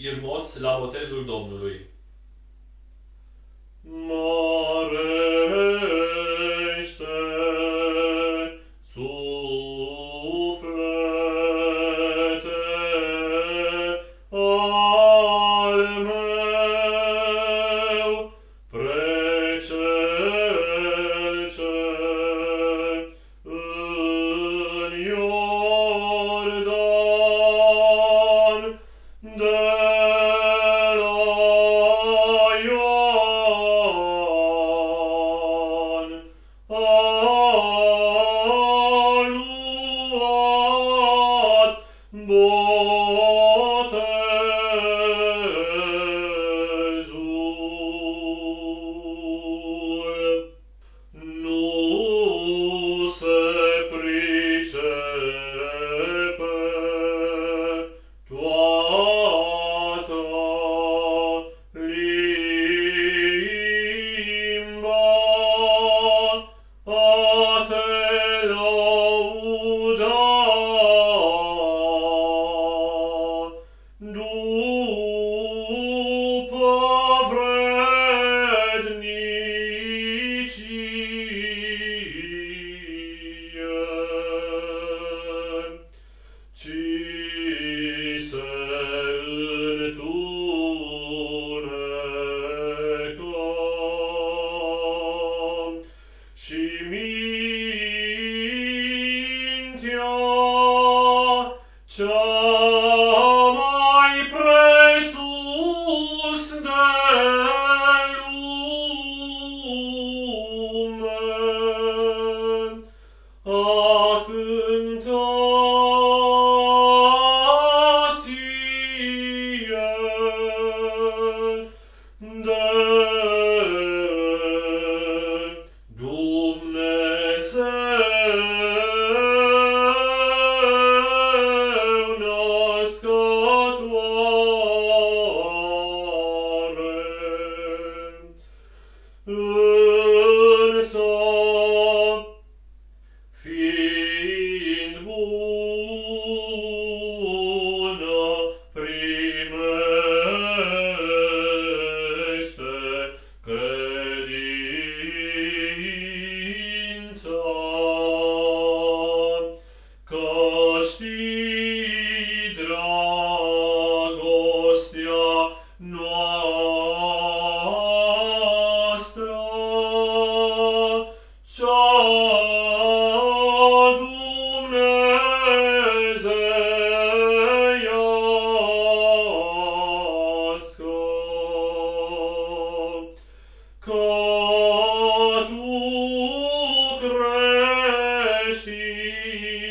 Irmos la botezul Domnului. Mărește suflete al meu, pre cel ce în Iordan de la Ioan a luat botezul. Nu se pricepe toată limba a te lăuda după vrednicie, ci se întunecă și mintea cea mai presus de lume a cântat ție de Dumnezeu născătoare. Însă, fiind bună, primește credința, că știi dragostea noastră, cea dumnezeiască, că tu crești